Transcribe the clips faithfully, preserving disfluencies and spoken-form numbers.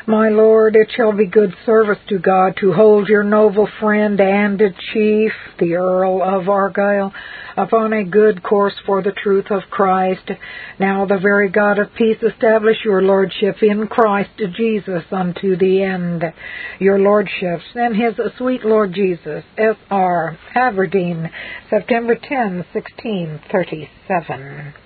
My lord, it shall be good service to God to hold your noble friend and chief, the Earl of Argyle, upon a good course for the truth of Christ. Now the very God of peace establish your lordship in Christ Jesus unto the end. Your lordships and his sweet Lord Jesus, S R Aberdeen, September tenth, sixteen thirty-seven.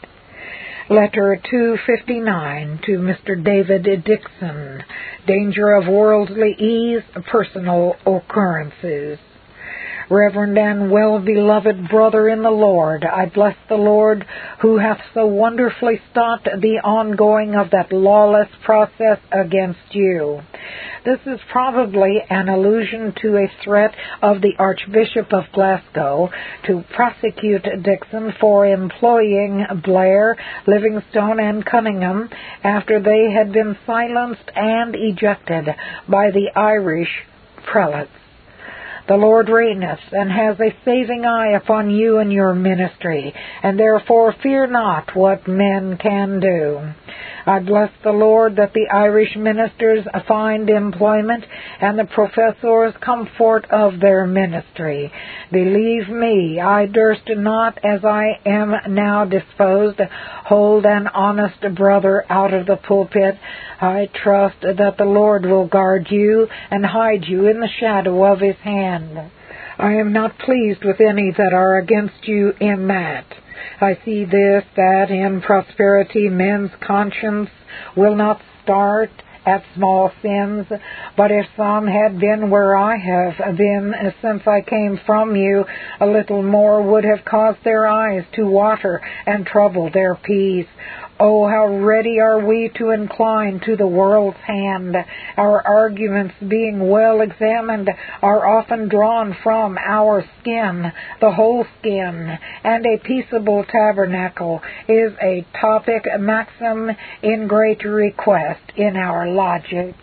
Letter two fifty-nine to Mister David Dixon. Danger of worldly ease, personal occurrences. Reverend and well-beloved brother in the Lord, I bless the Lord who hath so wonderfully stopped the ongoing of that lawless process against you. This is probably an allusion to a threat of the Archbishop of Glasgow to prosecute Dixon for employing Blair, Livingstone, and Cunningham after they had been silenced and ejected by the Irish prelates. The Lord reigneth, and has a saving eye upon you and your ministry, and therefore fear not what men can do. I bless the Lord that the Irish ministers find employment, and the professors comfort of their ministry. Believe me, I durst not, as I am now disposed, hold an honest brother out of the pulpit. I trust that the Lord will guard you and hide you in the shadow of his hand. I am not pleased with any that are against you in that. I see this, that in prosperity men's conscience will not start at small sins, but if some had been where I have been since I came from you, a little more would have caused their eyes to water and trouble their peace. Oh, how ready are we to incline to the world's hand. Our arguments, being well examined, are often drawn from our skin, the whole skin, and a peaceable tabernacle is a topic maxim in great request in our logic.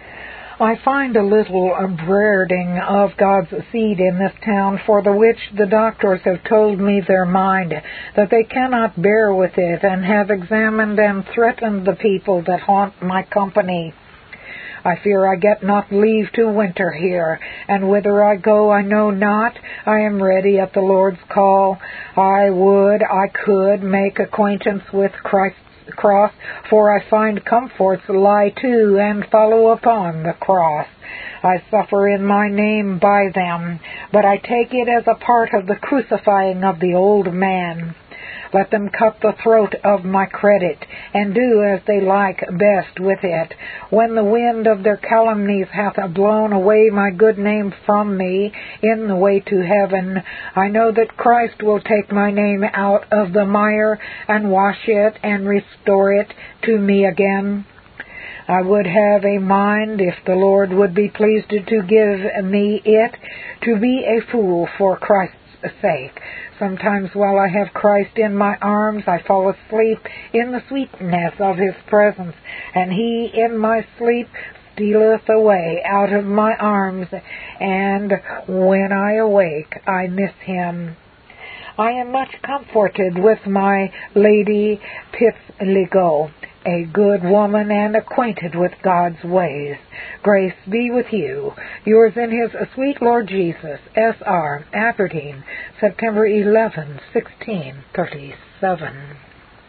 I find a little breeding of God's seed in this town, for the which the doctors have told me their mind, that they cannot bear with it, and have examined and threatened the people that haunt my company. I fear I get not leave to winter here, and whither I go I know not. I am ready at the Lord's call. I would I could make acquaintance with Christ's cross, for I find comforts lie to and follow upon the cross. I suffer in my name by them, but I take it as a part of the crucifying of the old man. Let them cut the throat of my credit, and do as they like best with it. When the wind of their calumnies hath blown away my good name from me in the way to heaven, I know that Christ will take my name out of the mire, and wash it, and restore it to me again. I would have a mind, if the Lord would be pleased to give me it, to be a fool for Christ's sake. Sometimes while I have Christ in my arms, I fall asleep in the sweetness of his presence, and he in my sleep stealeth away out of my arms, and when I awake, I miss him. I am much comforted with my Lady Pitsligo, a good woman and acquainted with God's ways. Grace be with you. Yours in his sweet Lord Jesus, S R Aberdeen, September eleventh, sixteen thirty-seven.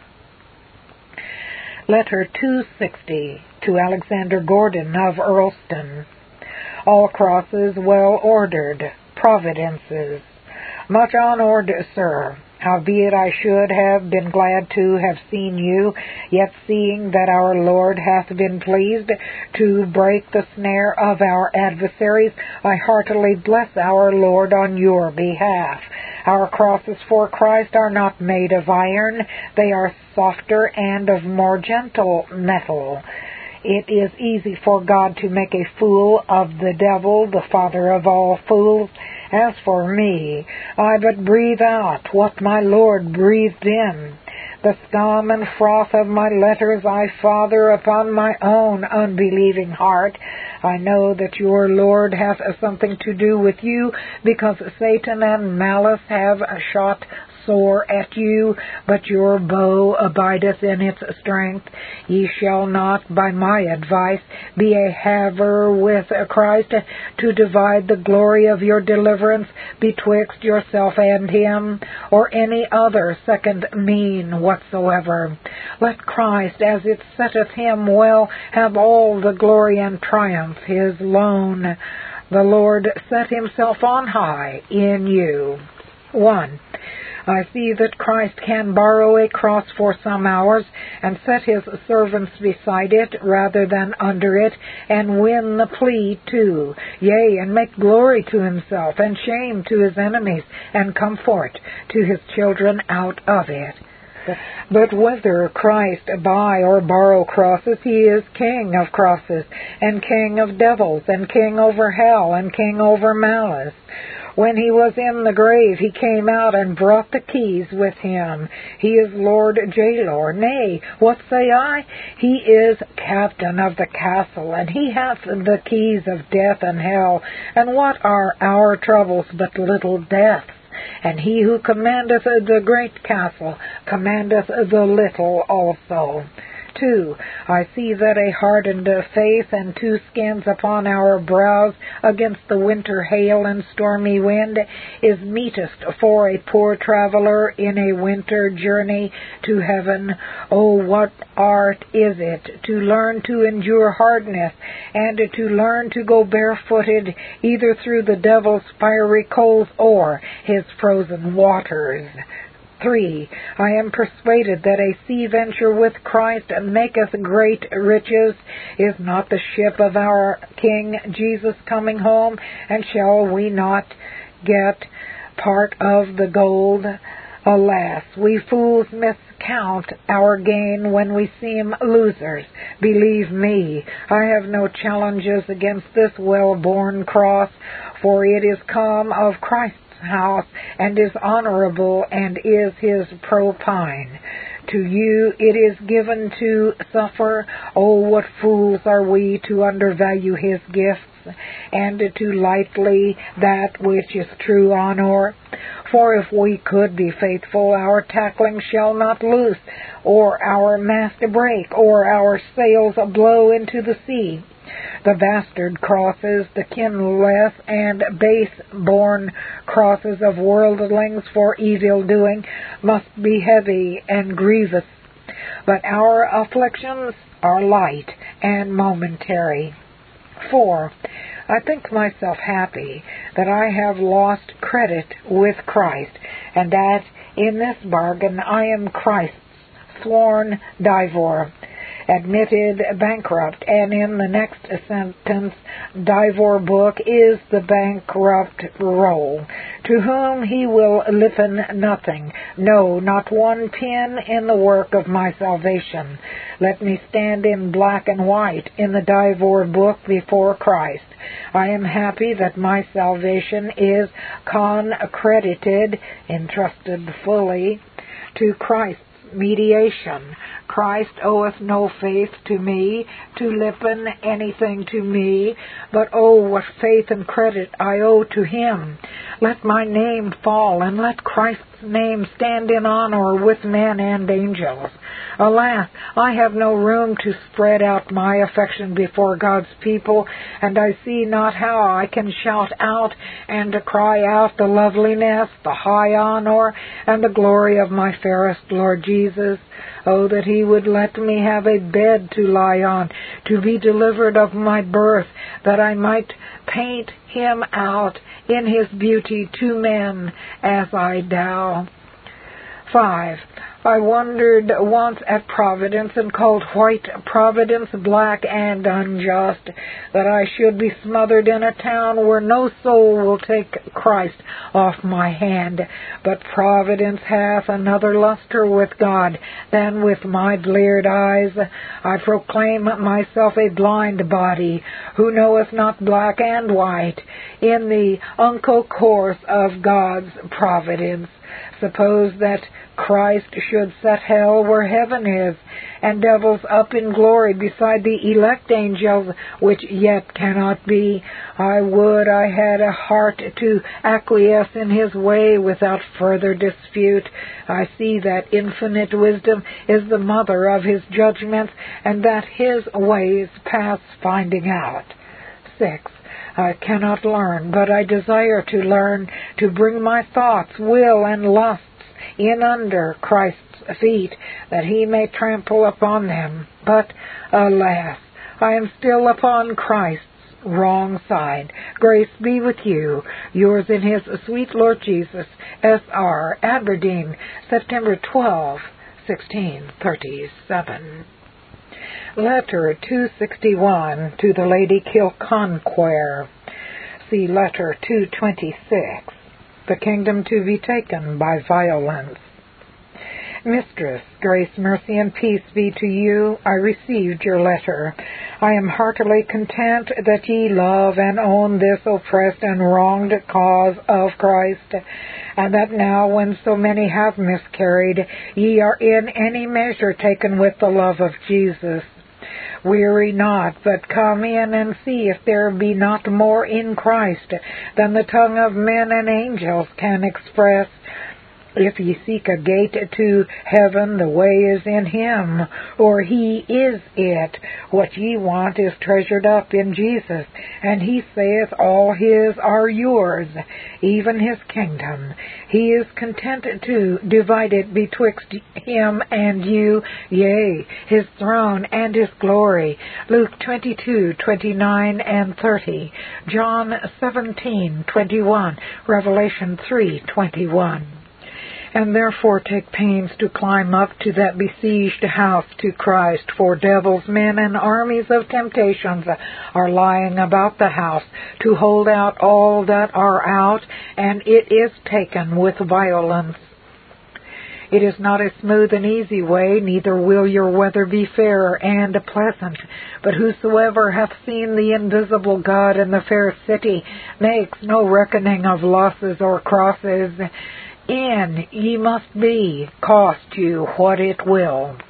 Letter two sixty to Alexander Gordon of Earlston. All crosses well ordered, providences. Much honored, sir. Howbeit I should have been glad to have seen you, yet seeing that our Lord hath been pleased to break the snare of our adversaries, I heartily bless our Lord on your behalf. Our crosses for Christ are not made of iron, they are softer and of more gentle metal. It is easy for God to make a fool of the devil, the father of all fools. As for me, I but breathe out what my Lord breathed in. The scum and froth of my letters I father upon my own unbelieving heart. I know that your Lord hath something to do with you, because Satan and malice have shot sore at you, but your bow abideth in its strength. Ye shall not, by my advice, be a haver with Christ, to divide the glory of your deliverance betwixt yourself and him, or any other second mean whatsoever. Let Christ, as it setteth him well, have all the glory and triumph his lone. The Lord set himself on high in you. one. I see that Christ can borrow a cross for some hours, and set his servants beside it rather than under it, and win the plea too, yea, and make glory to himself, and shame to his enemies, and comfort to his children out of it. But whether Christ buy or borrow crosses, he is King of crosses, and King of devils, and King over hell, and King over malice. When he was in the grave, he came out and brought the keys with him. He is Lord Jailor. Nay, what say I? He is captain of the castle, and he hath the keys of death and hell. And what are our troubles but little deaths? And he who commandeth the great castle commandeth the little also. Two, I see that a hardened face and two skins upon our brows against the winter hail and stormy wind is meetest for a poor traveler in a winter journey to heaven. Oh, what art is it to learn to endure hardness, and to learn to go barefooted either through the devil's fiery coals or his frozen waters. Three, I am persuaded that a sea venture with Christ maketh great riches. Is not the ship of our King Jesus coming home? And shall we not get part of the gold? Alas, we fools miscount our gain when we seem losers. Believe me, I have no challenges against this well-born cross, for it is come of Christ's house, and is honorable, and is his propine. To you it is given to suffer. Oh, what fools are we to undervalue his gifts, and to lightly that which is true honor. For if we could be faithful, our tackling shall not loose, or our mast break, or our sails blow into the sea. The bastard crosses, the kinless and base-born crosses of worldlings for evil-doing must be heavy and grievous, but our afflictions are light and momentary. Four, I think myself happy that I have lost credit with Christ, and that in this bargain I am Christ's sworn divor, admitted bankrupt, and in the next sentence, divor book is the bankrupt roll, to whom he will lippen nothing, no, not one pin in the work of my salvation. Let me stand in black and white in the divor book before Christ. I am happy that my salvation is concredited, entrusted fully, to Christ's mediation. Christ oweth no faith to me, to lippen anything to me, but oh, what faith and credit I owe to him. Let my name fall, and let Christ's name stand in honor with men and angels. Alas, I have no room to spread out my affection before God's people, and I see not how I can shout out and cry out the loveliness, the high honor, and the glory of my fairest Lord Jesus. Oh, that he would let me have a bed to lie on, to be delivered of my birth, that I might paint him out in his beauty to men as I dow. Five, I wondered once at Providence, and called white Providence black and unjust, that I should be smothered in a town where no soul will take Christ off my hand. But Providence hath another luster with God than with my bleared eyes. I proclaim myself a blind body, who knoweth not black and white, in the unco course of God's providence. Suppose that Christ should set hell where heaven is, and devils up in glory beside the elect angels, which yet cannot be. I would I had a heart to acquiesce in his way without further dispute. I see that infinite wisdom is the mother of his judgments, and that his ways pass finding out. Six. I cannot learn, but I desire to learn, to bring my thoughts, will, and lusts in under Christ's feet, that he may trample upon them. But, alas, I am still upon Christ's wrong side. Grace be with you. Yours in his sweet Lord Jesus, S R Aberdeen, September twelfth, sixteen thirty-seven. Letter two sixty-one to the Lady Kilconquere. See Letter two twenty-six. The Kingdom to be Taken by Violence. Mistress, grace, mercy, and peace be to you. I received your letter. I am heartily content that ye love and own this oppressed and wronged cause of Christ, and that now, when so many have miscarried, ye are in any measure taken with the love of Jesus. Weary not, but come in and see if there be not more in Christ than the tongue of men and angels can express. If ye seek a gate to heaven, the way is in him, or he is it. What ye want is treasured up in Jesus, and he saith all his are yours, even his kingdom. He is content to divide it betwixt him and you, yea, his throne and his glory. Luke twenty-two, twenty-nine and thirty, John seventeen, twenty-one, Revelation three, twenty-one. And therefore take pains to climb up to that besieged house to Christ, for devils, men, and armies of temptations are lying about the house to hold out all that are out, and it is taken with violence. It is not a smooth and easy way, neither will your weather be fair and pleasant. But whosoever hath seen the invisible God in the fair city makes no reckoning of losses or crosses. In ye must be, cost you what it will.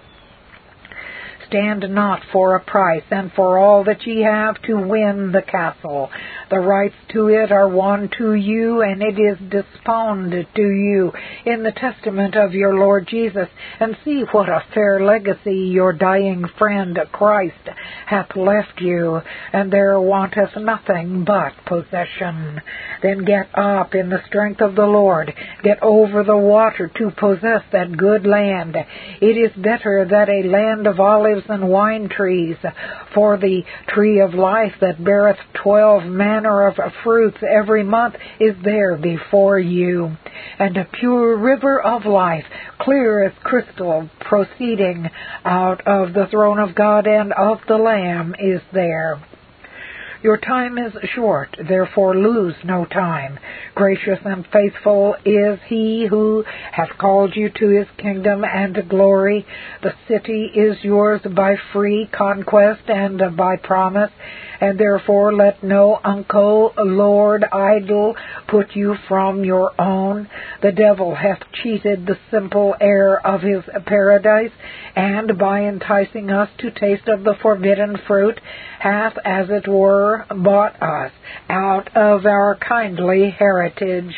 Stand not for a price, and for all that ye have to win the castle. The rights to it are won to you, and it is dispounded to you in the testament of your Lord Jesus. And see what a fair legacy your dying friend Christ hath left you, and there wanteth nothing but possession. Then get up in the strength of the Lord, get over the water to possess that good land. It is better that a land of olives and wine trees, for the tree of life that beareth twelve manner of fruits every month is there before you, and a pure river of life, clear as crystal, proceeding out of the throne of God and of the Lamb is there. Your time is short, therefore lose no time. Gracious and faithful is he who hath called you to his kingdom and glory. The city is yours by free conquest and by promise, and therefore let no uncle, lord, idol put you from your own. The devil hath cheated the simple air of his paradise, and by enticing us to taste of the forbidden fruit, hath, as it were, bought us out of our kindly heritage.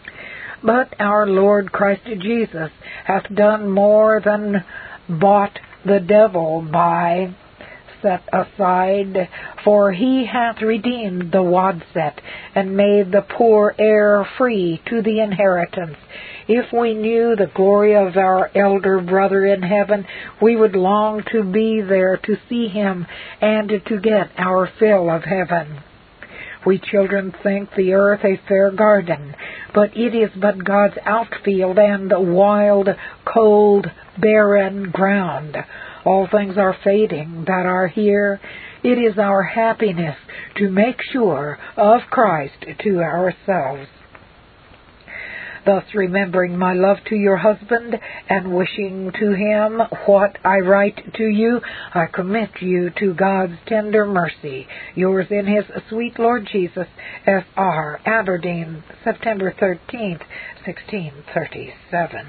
But our Lord Christ Jesus hath done more than bought the devil by set aside, for he hath redeemed the wadset, and made the poor heir free to the inheritance. If we knew the glory of our elder brother in heaven, we would long to be there to see him and to get our fill of heaven. We children think the earth a fair garden, but it is but God's outfield and wild, cold, barren ground. All things are fading that are here. It is our happiness to make sure of Christ to ourselves. thus remembering my love to your husband and wishing to him what I write to you, I commit you to God's tender mercy. Yours in his sweet Lord Jesus, S R Aberdeen, September thirteenth, sixteen thirty-seven.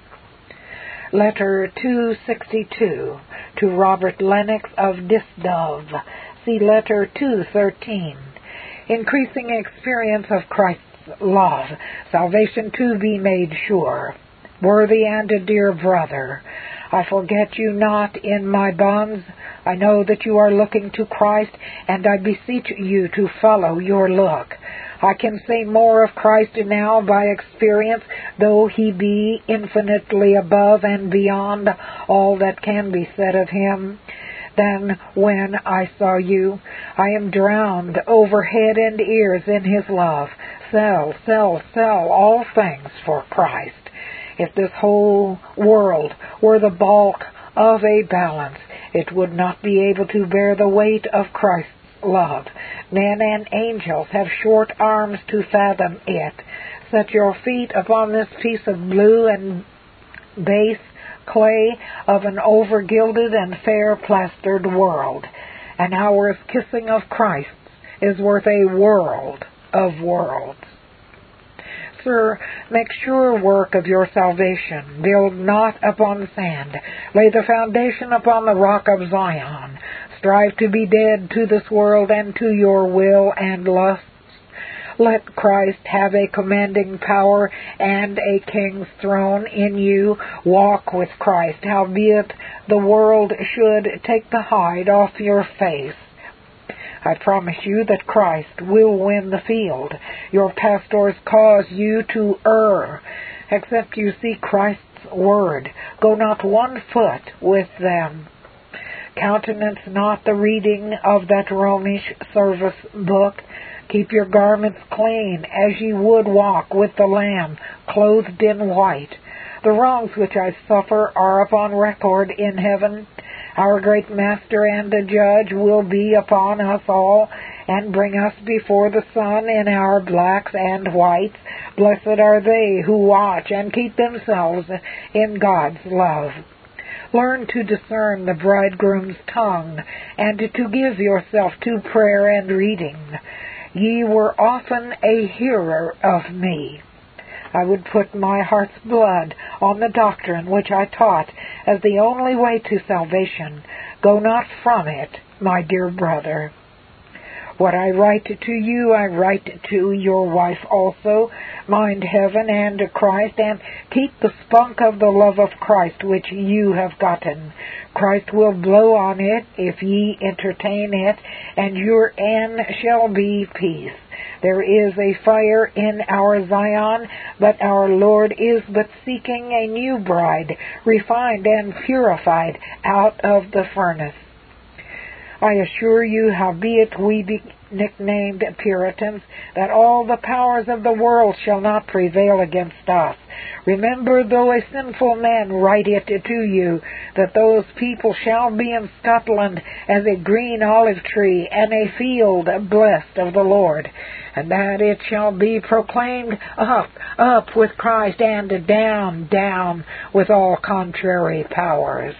Letter two sixty-two, to Robert Lennox of Disdove. See Letter two thirteen. Increasing experience of Christ's love, salvation to be made sure. Worthy and a dear brother, I forget you not in my bonds. I know that you are looking to Christ, and I beseech you to follow your look. I can say more of Christ now by experience, though he be infinitely above and beyond all that can be said of him, than when I saw you. I am drowned over head and ears in his love. Sell, sell, sell all things for Christ. If this whole world were the bulk of a balance, it would not be able to bear the weight of Christ's love. Men and angels have short arms to fathom it. Set your feet upon this piece of blue and base clay of an over-gilded and fair-plastered world. An hour's kissing of Christ is worth a world of worlds. Sir, make sure work of your salvation. Build not upon sand. Lay the foundation upon the rock of Zion. Strive to be dead to this world and to your will and lusts. Let Christ have a commanding power and a king's throne in you. Walk with Christ, howbeit the world should take the hide off your face. I promise you that Christ will win the field. Your pastors cause you to err. Except you see Christ's word, go not one foot with them. Countenance not the reading of that Romish service book. Keep your garments clean, as ye would walk with the Lamb, clothed in white. The wrongs which I suffer are upon record in heaven. Our great Master and the Judge will be upon us all, and bring us before the sun in our blacks and whites. Blessed are they who watch and keep themselves in God's love. Learn to discern the bridegroom's tongue, and to give yourself to prayer and reading. Ye were often a hearer of me. I would put my heart's blood on the doctrine which I taught as the only way to salvation. Go not from it, my dear brother. What I write to you, I write to your wife also. Mind heaven and Christ, and keep the spunk of the love of Christ which you have gotten. Christ will blow on it if ye entertain it, and your end shall be peace. There is a fire in our Zion, but our Lord is but seeking a new bride, refined and purified out of the furnace. I assure you, howbeit we be nicknamed Puritans, that all the powers of the world shall not prevail against us. Remember, though a sinful man write it to you, that those people shall be in Scotland as a green olive tree and a field blessed of the Lord, and that it shall be proclaimed up, up with Christ, and down, down with all contrary powers.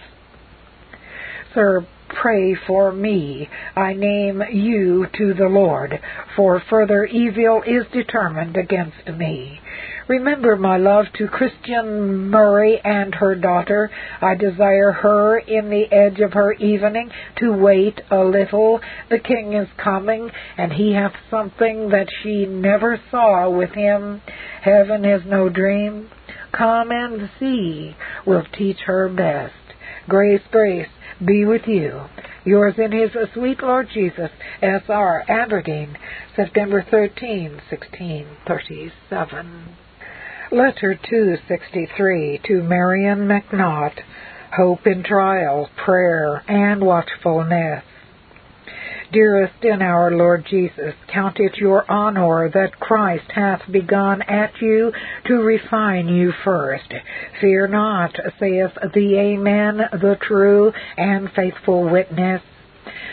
Sir, pray for me. I name you to the Lord, for further evil is determined against me. Remember my love to Christian Murray and her daughter. I desire her in the edge of her evening to wait a little. The king is coming, and he hath something that she never saw with him. Heaven is no dream. Come and see will teach her best. Grace, grace be with you. Yours in his sweet Lord Jesus, S R Aberdeen, September thirteenth, sixteen thirty-seven. Letter two sixty-three, to Marion McNaught. Hope in trial, prayer, and watchfulness. Dearest in our Lord Jesus, count it your honor that Christ hath begun at you to refine you first. Fear not, saith the Amen, the true and faithful witness.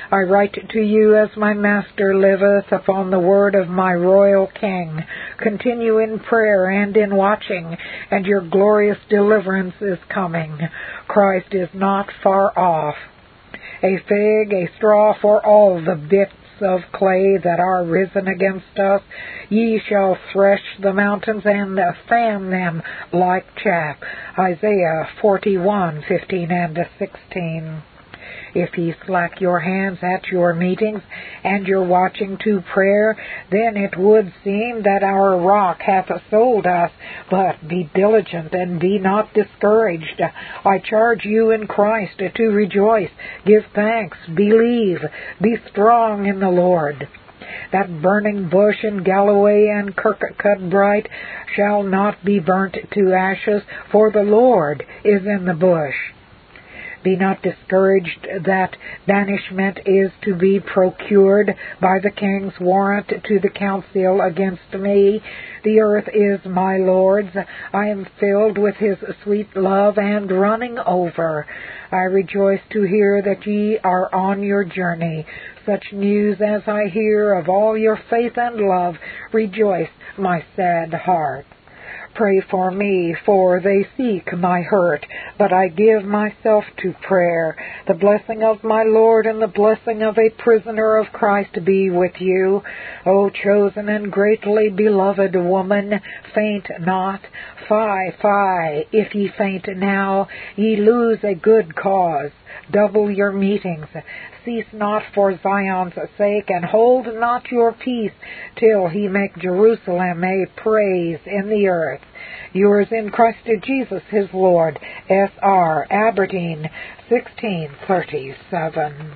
I write to you as my Master liveth, upon the word of my royal King. Continue in prayer and in watching, and your glorious deliverance is coming. Christ is not far off. A fig, a straw for all the bits of clay that are risen against us. Ye shall thresh the mountains and fan them like chaff. Isaiah forty-one, fifteen and sixteen. If ye slack your hands at your meetings and your watching to prayer, then it would seem that our rock hath sold us. But be diligent and be not discouraged. I charge you in Christ to rejoice, give thanks, believe, be strong in the Lord. That burning bush in Galloway and Kirkcudbright shall not be burnt to ashes, for the Lord is in the bush. Be not discouraged that banishment is to be procured by the king's warrant to the council against me. The earth is my Lord's. I am filled with his sweet love and running over. I rejoice to hear that ye are on your journey. Such news as I hear of all your faith and love, rejoice my sad heart. Pray for me, for they seek my hurt, but I give myself to prayer. The blessing of my Lord and the blessing of a prisoner of Christ be with you. O chosen and greatly beloved woman, faint not. Fie, fie, if ye faint now, ye lose a good cause. Double your meetings. Cease not for Zion's sake, and hold not your peace till he make Jerusalem a praise in the earth. Yours in Christ Jesus his Lord. S R Aberdeen, sixteen thirty-seven.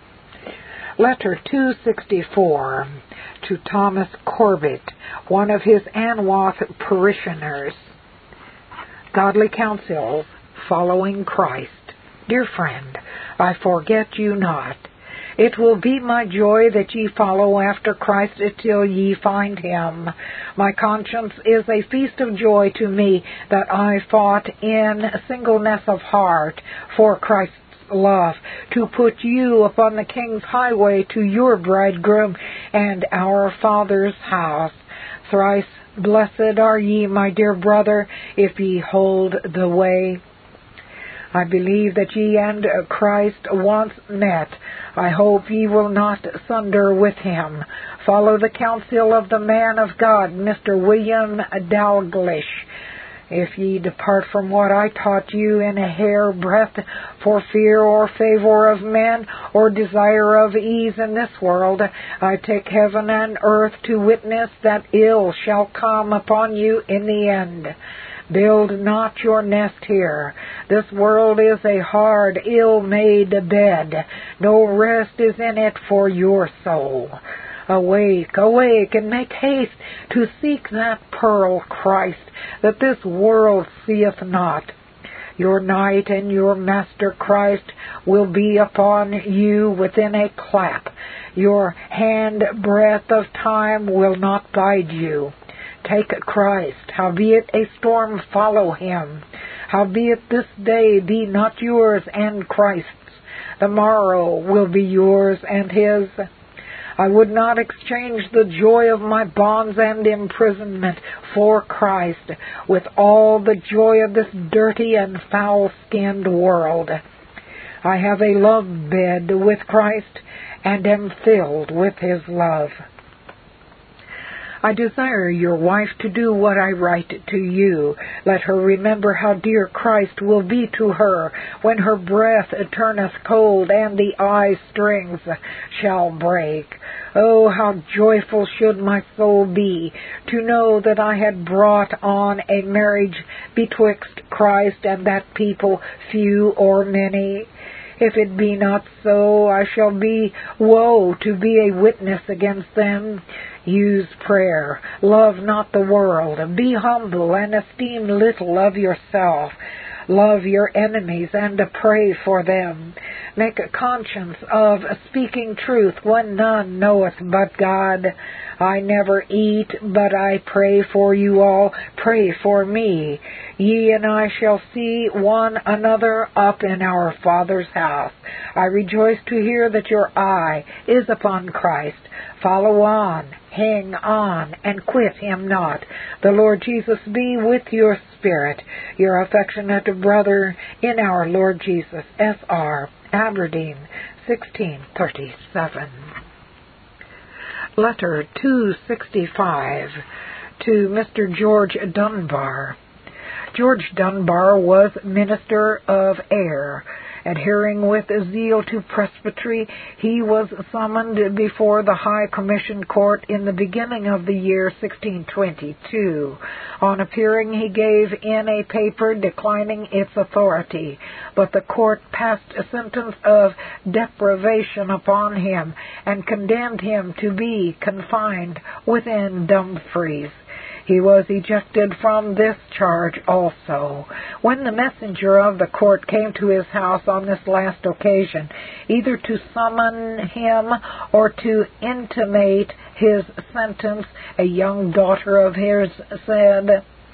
Letter two sixty-four to Thomas Corbett, one of his Anwath parishioners. Godly Counsels Following Christ. Dear friend, I forget you not. It will be my joy that ye follow after Christ till ye find him. My conscience is a feast of joy to me that I fought in singleness of heart for Christ's love, to put you upon the King's highway to your bridegroom and our Father's house. Thrice blessed are ye, my dear brother, if ye hold the way. I believe that ye and Christ once met. I hope ye will not sunder with him. Follow the counsel of the man of God, Mister William Dalglish. If ye depart from what I taught you in a hair breadth for fear or favor of men or desire of ease in this world, I take heaven and earth to witness that ill shall come upon you in the end. Build not your nest here. This world is a hard, ill-made bed. No rest is in it for your soul. Awake, awake, and make haste to seek that pearl, Christ, that this world seeth not. Your night and your Master Christ will be upon you within a clap. Your hand breadth of time will not guide you. Take Christ, howbeit a storm follow him. Howbeit this day be not yours and Christ's. The morrow will be yours and his. I would not exchange the joy of my bonds and imprisonment for Christ with all the joy of this dirty and foul-skinned world. I have a love bed with Christ and am filled with his love. I desire your wife to do what I write to you. Let her remember how dear Christ will be to her when her breath turneth cold and the eye strings shall break. Oh, how joyful should my soul be to know that I had brought on a marriage betwixt Christ and that people, few or many. If it be not so, I shall be woe to be a witness against them. Use prayer. Love not the world. Be humble and esteem little of yourself. Love your enemies and pray for them. Make a conscience of speaking truth when none knoweth but God. I never eat, but I pray for you all. Pray for me. Ye and I shall see one another up in our Father's house. I rejoice to hear that your eye is upon Christ. Follow on, hang on, and quit him not. The Lord Jesus be with your spirit. Your affectionate brother in our Lord Jesus, S R Aberdeen, sixteen thirty-seven. Letter two sixty-five to Mister George Dunbar. George Dunbar was minister of Ayr. Adhering with zeal to presbytery, he was summoned before the High Commission Court in the beginning of the year sixteen twenty-two. On appearing, he gave in a paper declining its authority, but the court passed a sentence of deprivation upon him and condemned him to be confined within Dumfries. He was ejected from this charge also. When the messenger of the court came to his house on this last occasion, either to summon him or to intimate his sentence, a young daughter of his said,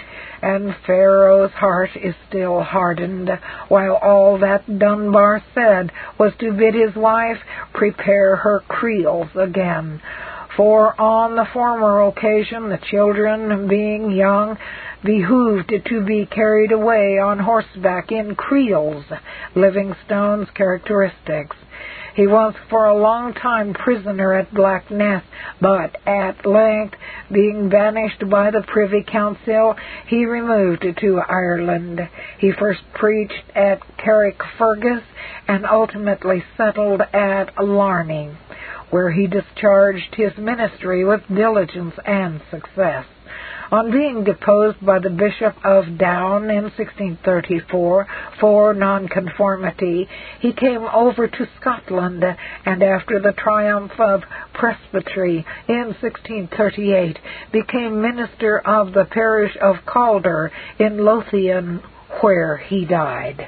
"And Pharaoh's heart is still hardened," while all that Dunbar said was to bid his wife prepare her creels again. For on the former occasion, the children, being young, behooved to be carried away on horseback in creels, Livingstone's characteristics. He was for a long time prisoner at Blackness, but at length, being banished by the Privy Council, he removed to Ireland. He first preached at Carrickfergus and ultimately settled at Larney, where he discharged his ministry with diligence and success. On being deposed by the Bishop of Down in sixteen thirty-four for nonconformity, he came over to Scotland, and after the triumph of presbytery in sixteen thirty-eight, became minister of the parish of Calder in Lothian, where he died.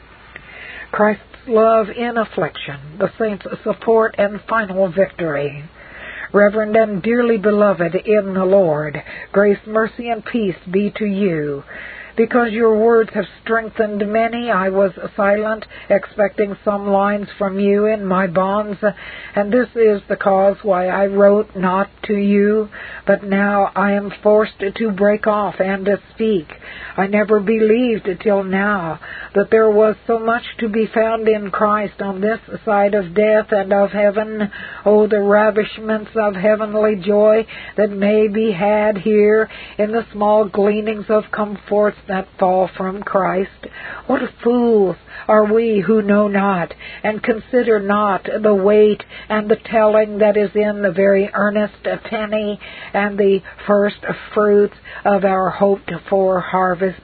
Christ's love in affliction, the saints' support and final victory. Reverend and dearly beloved in the Lord, grace, mercy, and peace be to you. Because your words have strengthened many, I was silent, expecting some lines from you in my bonds, and this is the cause why I wrote not to you, but now I am forced to break off and to speak. I never believed till now that there was so much to be found in Christ on this side of death and of heaven. Oh, the ravishments of heavenly joy that may be had here in the small gleanings of comforts that fall from Christ. What fools are we who know not, and consider not the weight and the telling that is in the very earnest penny and the first fruits of our hoped-for harvest.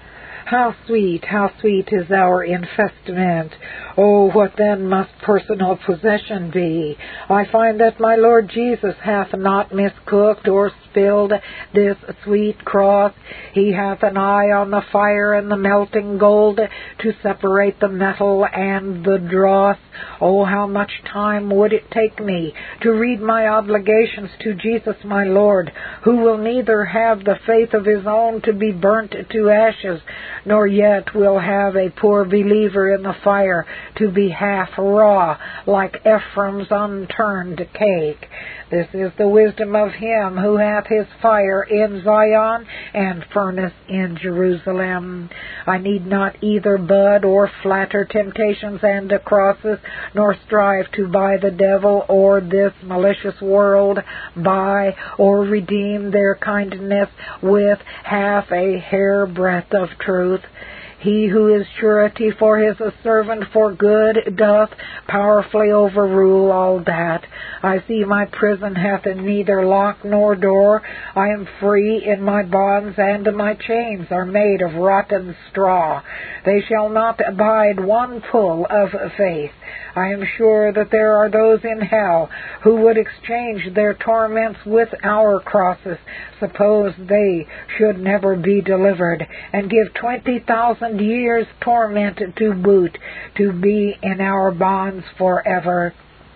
How sweet, how sweet is our investment! Oh, what then must personal possession be? I find that my Lord Jesus hath not miscooked or spilled this sweet cross. He hath an eye on the fire and the melting gold to separate the metal and the dross. Oh, how much time would it take me to read my obligations to Jesus my Lord, who will neither have the faith of his own to be burnt to ashes, nor yet will have a poor believer in the fire to be half raw, like Ephraim's unturned cake. This is the wisdom of him who hath his fire in Zion and furnace in Jerusalem. I need not either bud or flatter temptations and crosses, nor strive to buy the devil or this malicious world, buy or redeem their kindness with half a hair breadth of truth. He who is surety for his servant for good doth powerfully overrule all that. I see my prison hath neither lock nor door. I am free in my bonds, and my chains are made of rotten straw. They shall not abide one pull of faith. I am sure that there are those in hell who would exchange their torments with our crosses, suppose they should never be delivered, and give twenty thousand years' torment to boot, to be in our bonds forever.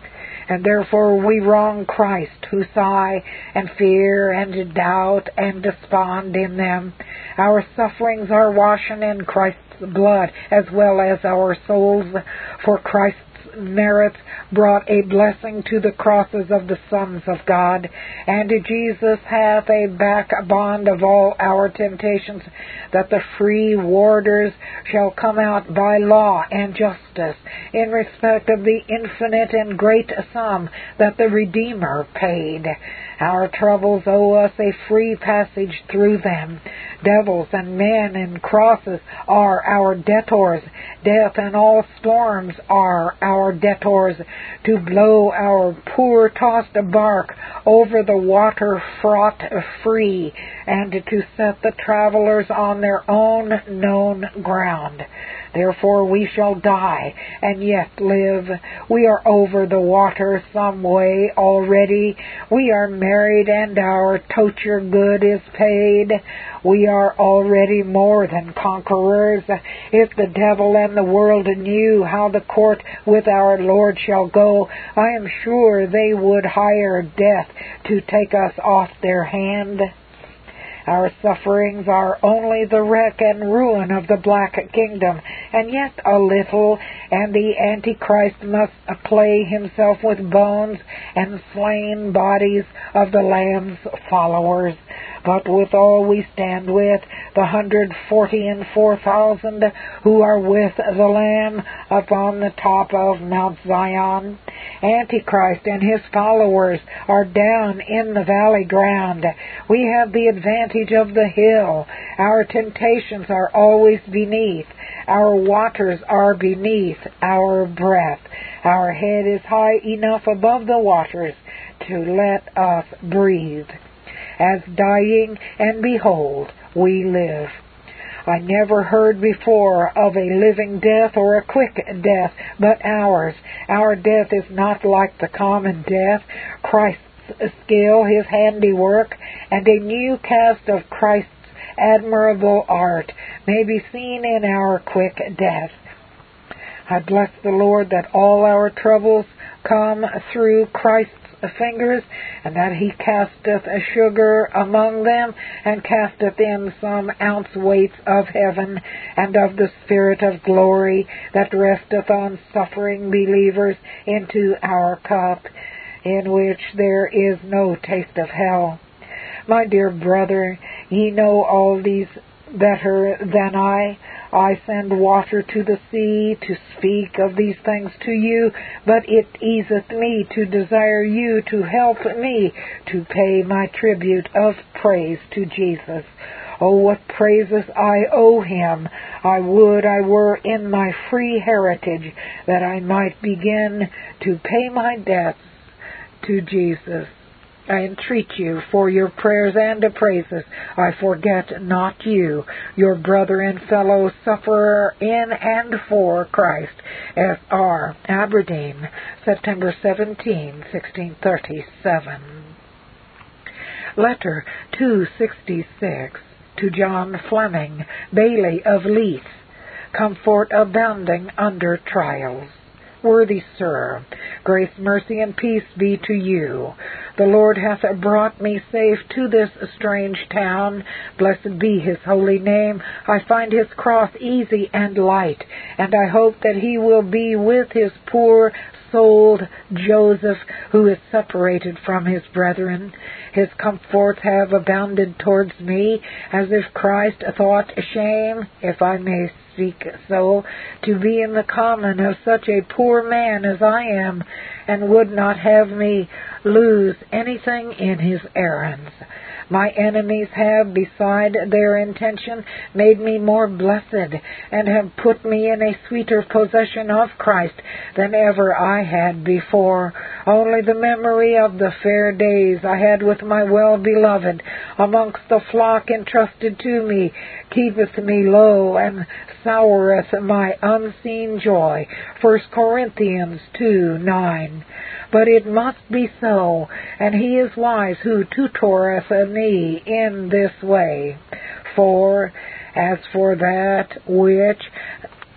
and therefore we wrong Christ, who sigh and fear and doubt and despond in them. Our sufferings are washen in Christ's blood, as well as our souls, for Christ's merits brought a blessing to the crosses of the sons of God, and Jesus hath a back bond of all our temptations, that the free warders shall come out by law and justice, in respect of the infinite and great sum that the Redeemer paid. Our troubles owe us a free passage through them. Devils and men and crosses are our debtors. Death and all storms are our debtors, to blow our poor tossed bark over the water fraught free, and to set the travelers on their own known ground. Therefore we shall die, and yet live. We are over the water some way already. We are married, and our tocher good is paid. We are already more than conquerors. If the devil and the world knew how the court with our Lord shall go, I am sure they would hire death to take us off their hand. Our sufferings are only the wreck and ruin of the black kingdom, and yet a little, and the Antichrist must clay himself with bones and slain bodies of the Lamb's followers. But withal we stand with the hundred forty and four thousand who are with the Lamb upon the top of Mount Zion. Antichrist and his followers are down in the valley ground. We have the advantage of the hill. Our temptations are always beneath. Our waters are beneath our breath. Our head is high enough above the waters to let us breathe. As dying, and behold, we live. I never heard before of a living death or a quick death, but ours. Our death is not like the common death. Christ's skill, his handiwork, and a new cast of Christ's admirable art may be seen in our quick death. I bless the Lord that all our troubles come through Christ's fingers, and that he casteth a sugar among them, and casteth in some ounce weights of heaven, and of the Spirit of glory that resteth on suffering believers into our cup, in which there is no taste of hell. My dear brother, ye know all these better than I. I send water to the sea to speak of these things to you, but it easeth me to desire you to help me to pay my tribute of praise to Jesus. Oh, what praises I owe him! I would I were in my free heritage, that I might begin to pay my debts to Jesus. I entreat you for your prayers and praises. I forget not you, your brother and fellow sufferer in and for Christ. S R Aberdeen, September seventeenth, sixteen thirty-seven. Letter two sixty-six to John Fleming, Bailey of Leith. Comfort abounding under trials. Worthy Sir, grace, mercy, and peace be to you. The Lord hath brought me safe to this strange town. Blessed be his holy name. I find his cross easy and light, and I hope that he will be with his poor souled Joseph, who is separated from his brethren. His comforts have abounded towards me, as if Christ thought shame, if I may speak so, to be in the common of such a poor man as I am, and would not have me lose anything in his errands. My enemies have, beside their intention, made me more blessed, and have put me in a sweeter possession of Christ than ever I had before. Only the memory of the fair days I had with my well-beloved amongst the flock entrusted to me keepeth me low, and soureth my unseen joy. First Corinthians two nine. But it must be so, and he is wise who tutoreth me in this way. For, as for that which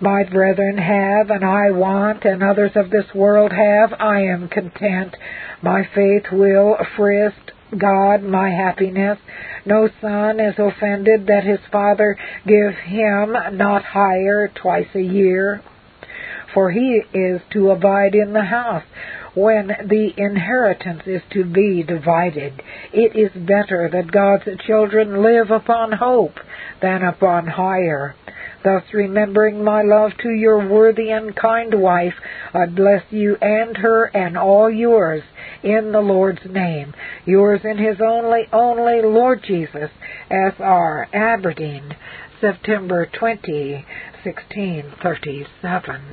My brethren have, and I want, and others of this world have, I am content. My faith will frist God my happiness. No son is offended that his father give him not hire twice a year. For he is to abide in the house when the inheritance is to be divided. It is better that God's children live upon hope than upon hire. Thus, remembering my love to your worthy and kind wife, I bless you and her and all yours in the Lord's name. Yours in his only, only Lord Jesus, S R Aberdeen, September twentieth, sixteen thirty-seven.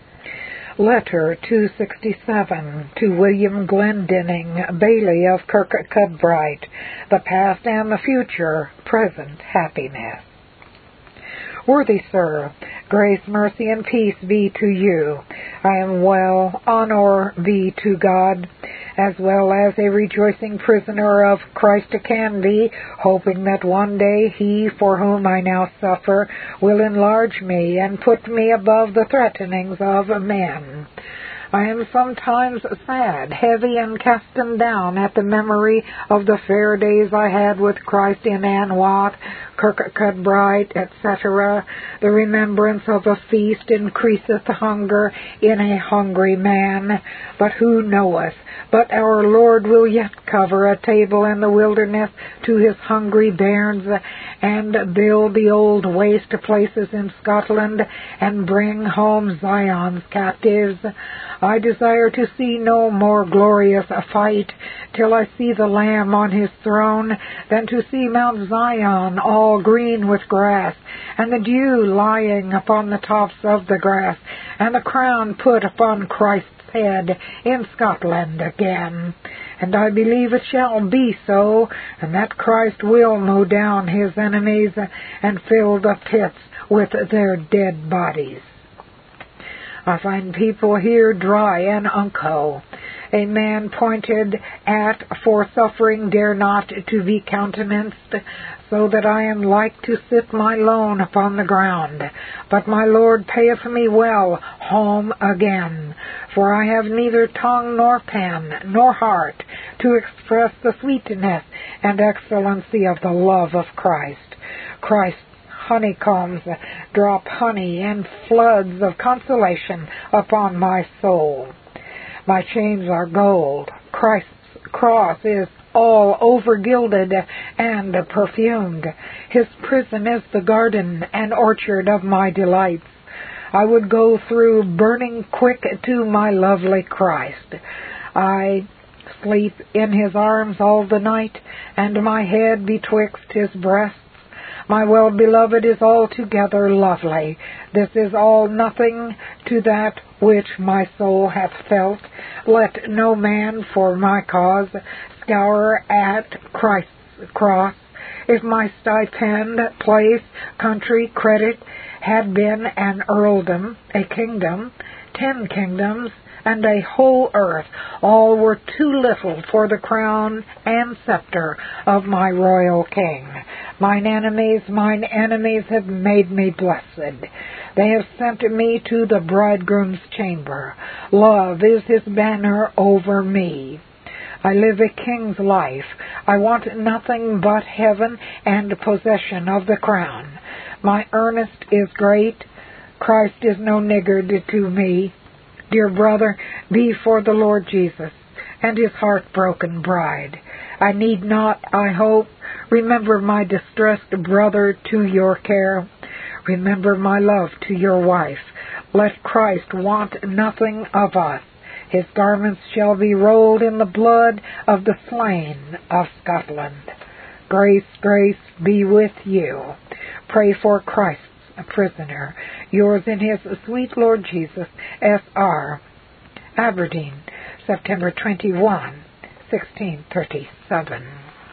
Letter two sixty-seven to William Glendinning, Bailey of Kirkcudbright, the past and the future, present happiness. Worthy Sir, grace, mercy, and peace be to you. I am well, honor be to God, as well as a rejoicing prisoner of Christ can be, hoping that one day he for whom I now suffer will enlarge me and put me above the threatenings of men. I am sometimes sad, heavy, and cast down at the memory of the fair days I had with Christ in Anwath, Kirkcudbright, et cetera. The remembrance of a feast increaseth hunger in a hungry man. But who knoweth but our Lord will yet cover a table in the wilderness to his hungry bairns, and build the old waste places in Scotland, and bring home Zion's captives? I desire to see no more glorious fight till I see the Lamb on his throne, than to see Mount Zion all green with grass, and the dew lying upon the tops of the grass, and the crown put upon Christ's head in Scotland again. And I believe it shall be so, and that Christ will mow down his enemies and fill the pits with their dead bodies. I find people here dry and unco. A man pointed at for suffering dare not to be countenanced, so that I am like to sit my lone upon the ground. But my Lord payeth me well home again, for I have neither tongue nor pen nor heart to express the sweetness and excellency of the love of Christ. Christ's honeycombs drop honey and floods of consolation upon my soul. My chains are gold. Christ's cross is all over gilded and perfumed. His prison is the garden and orchard of my delights. I would go through burning quick to my lovely Christ. I sleep in his arms all the night, and my head betwixt his breasts. My well-beloved is altogether lovely. This is all nothing to that which my soul hath felt. Let no man for my cause scour at Christ's cross. If my stipend, place, country, credit had been an earldom, a kingdom, ten kingdoms, and a whole earth, all were too little for the crown and scepter of my royal king. Mine enemies, mine enemies have made me blessed. They have sent me to the bridegroom's chamber. Love is his banner over me. I live a king's life. I want nothing but heaven and possession of the crown. My earnest is great. Christ is no niggard to me. Dear brother, be for the Lord Jesus and his heartbroken bride. I need not, I hope, remember my distressed brother to your care. Remember my love to your wife. Let Christ want nothing of us. His garments shall be rolled in the blood of the slain of Scotland. Grace, grace be with you. Pray for Christ's prisoner. Yours in his sweet Lord Jesus, S R Aberdeen, September twenty-first, sixteen thirty-seven.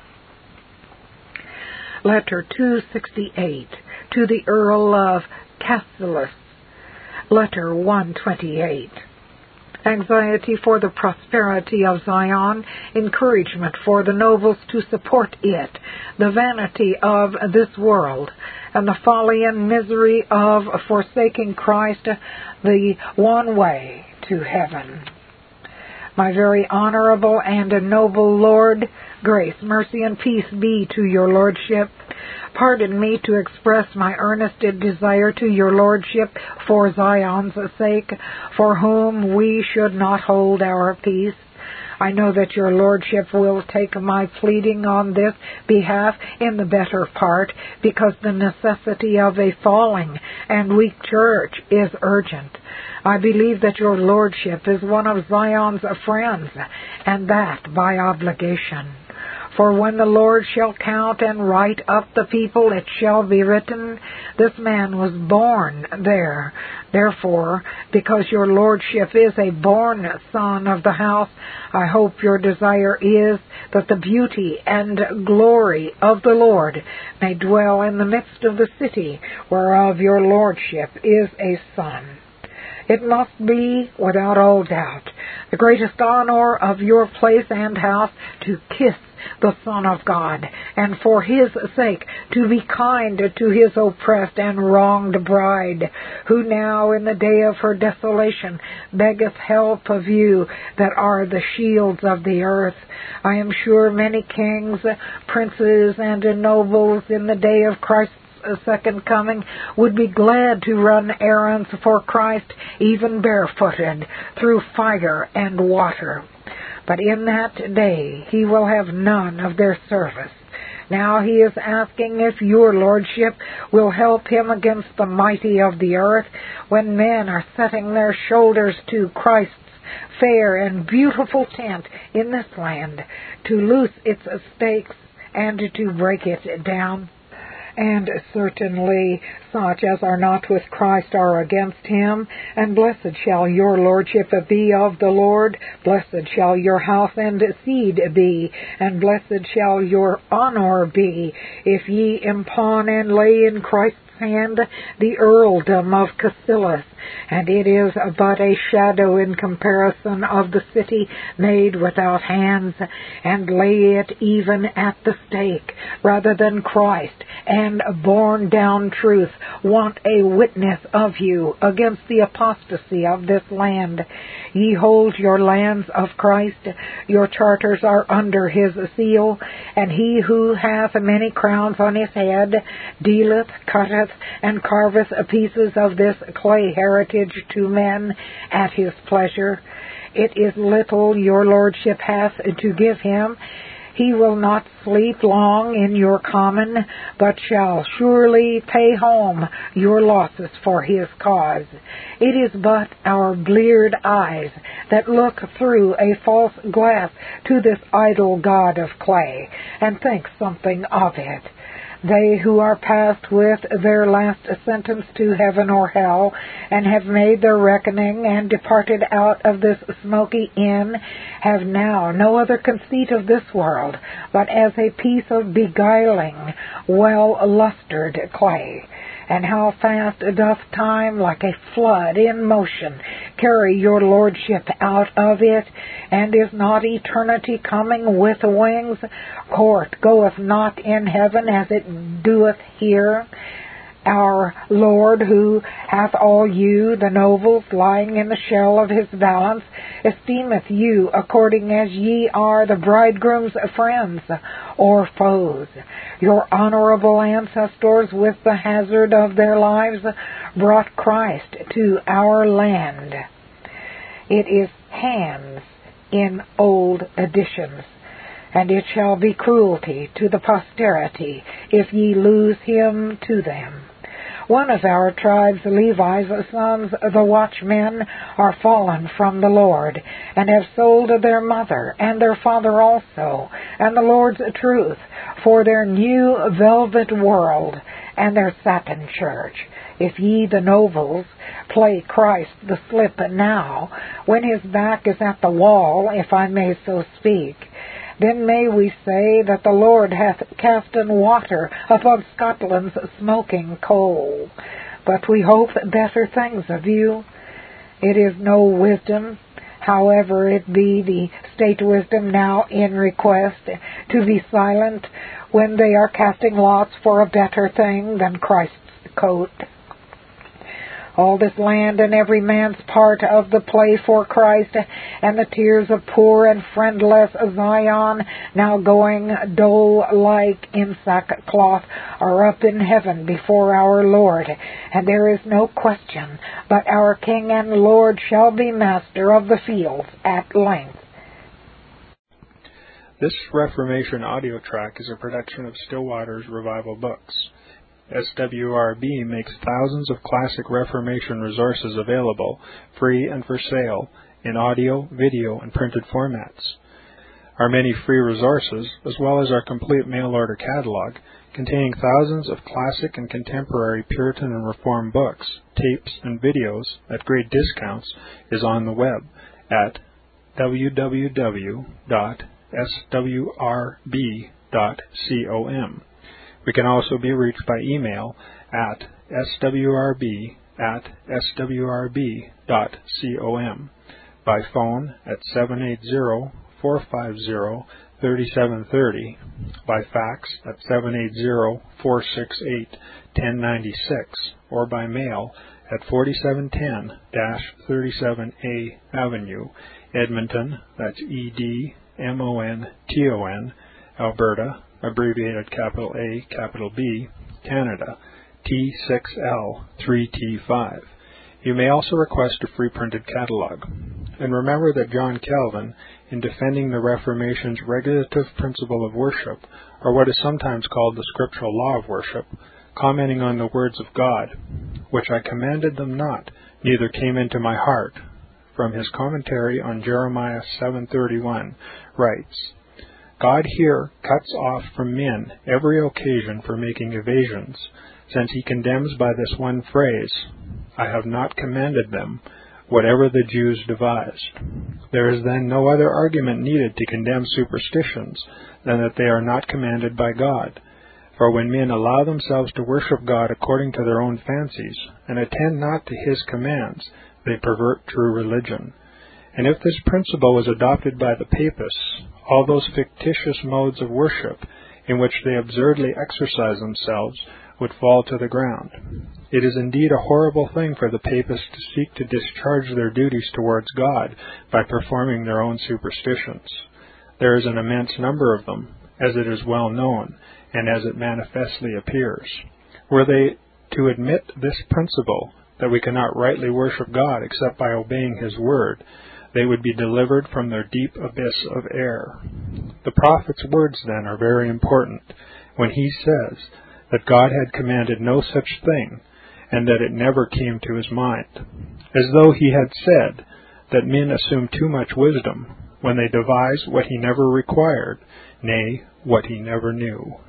Letter two sixty-eight to the Earl of Cassilis. Letter one twenty-eight. anxiety for the prosperity of Zion, encouragement for the nobles to support it, the vanity of this world, and the folly and misery of forsaking Christ, the one way to heaven. My very honorable and noble Lord, grace, mercy, and peace be to your Lordship. Pardon me to express my earnest desire to your Lordship for Zion's sake, for whom we should not hold our peace. I know that your Lordship will take my pleading on this behalf in the better part, because the necessity of a falling and weak church is urgent. I believe that your Lordship is one of Zion's friends, and that by obligation. For when the Lord shall count and write up the people, it shall be written, this man was born there. Therefore, because your Lordship is a born son of the house, I hope your desire is that the beauty and glory of the Lord may dwell in the midst of the city whereof your Lordship is a son. It must be, without all doubt, the greatest honor of your place and house to kiss the Son of God, and for his sake to be kind to his oppressed and wronged bride, who now in the day of her desolation beggeth help of you that are the shields of the earth. I am sure many kings, princes, and nobles in the day of Christ's a second coming would be glad to run errands for Christ, even barefooted, through fire and water. But in that day he will have none of their service. Now he is asking if your Lordship will help him against the mighty of the earth, when men are setting their shoulders to Christ's fair and beautiful tent in this land, to loose its stakes and to break it down. And certainly such as are not with Christ are against him. And blessed shall your Lordship be of the Lord, blessed shall your house and seed be, and blessed shall your honor be, if ye impawn and lay in Christ's hand the earldom of Cassillis, and it is but a shadow in comparison of the city made without hands, and lay it even at the stake, rather than Christ, and borne down truth, want a witness of you against the apostasy of this land. Ye hold your lands of Christ, your charters are under his seal, and he who hath many crowns on his head dealeth, cutteth, and carveth pieces of this clay heritage to men at his pleasure. It is little your Lordship hath to give him. He will not sleep long in your common, but shall surely pay home your losses for his cause. It is but our bleared eyes that look through a false glass to this idol god of clay, and think something of it. They who are passed with their last sentence to heaven or hell, and have made their reckoning and departed out of this smoky inn, have now no other conceit of this world, but as a piece of beguiling, well-lustered clay. And how fast doth time, like a flood in motion, carry your Lordship out of it, and is not eternity coming with wings? Court goeth not in heaven as it doeth here. Our Lord, who hath all you, the nobles, lying in the shell of his balance, esteemeth you according as ye are the bridegroom's friends or foes. Your honorable ancestors, with the hazard of their lives, brought Christ to our land. It is hands in old editions, and it shall be cruelty to the posterity if ye lose him to them. One of our tribes, Levi's sons, the watchmen, are fallen from the Lord, and have sold their mother and their father also, and the Lord's truth, for their new velvet world and their satin church. If ye, the nobles, play Christ the slip now, when his back is at the wall, if I may so speak, then may we say that the Lord hath cast in water upon Scotland's smoking coal. But we hope better things of you. It is no wisdom However it be, the state wisdom now in request to be silent when they are casting lots for a better thing than Christ's coat. All this land and every man's part of the play for Christ, and the tears of poor and friendless Zion, now going dole-like in sackcloth, are up in heaven before our Lord, and there is no question but our King and Lord shall be master of the fields at length. This Reformation audio track is a production of Stillwater's Revival Books. S W R B makes thousands of classic Reformation resources available, free and for sale, in audio, video, and printed formats. Our many free resources, as well as our complete mail-order catalog, containing thousands of classic and contemporary Puritan and Reformed books, tapes, and videos at great discounts, is on the web at w w w dot s w r b dot com. We can also be reached by email at s w r b at s w r b dot com, by phone at seven eight zero, four five zero, three seven three zero, by fax at seven eight zero, four six eight, one zero nine six, or by mail at forty-seven ten thirty-seven A Avenue, Edmonton, that's E D M O N T O N, Alberta, abbreviated capital A, capital B, Canada, T six L three T five. You may also request a free printed catalog. And remember that John Calvin, in defending the Reformation's regulative principle of worship, or what is sometimes called the scriptural law of worship, commenting on the words of God, which I commanded them not, neither came into my heart, from his commentary on Jeremiah seven thirty-one, writes, God here cuts off from men every occasion for making evasions, since he condemns by this one phrase, I have not commanded them, whatever the Jews devised. There is then no other argument needed to condemn superstitions than that they are not commanded by God. For when men allow themselves to worship God according to their own fancies, and attend not to his commands, they pervert true religion. And if this principle was adopted by the papists, all those fictitious modes of worship in which they absurdly exercise themselves would fall to the ground. It is indeed a horrible thing for the papists to seek to discharge their duties towards God by performing their own superstitions. There is an immense number of them, as it is well known, and as it manifestly appears. Were they to admit this principle, that we cannot rightly worship God except by obeying his word, they would be delivered from their deep abyss of error. The prophet's words, then, are very important, when he says that God had commanded no such thing, and that it never came to his mind, as though he had said that men assume too much wisdom when they devise what he never required, nay, what he never knew.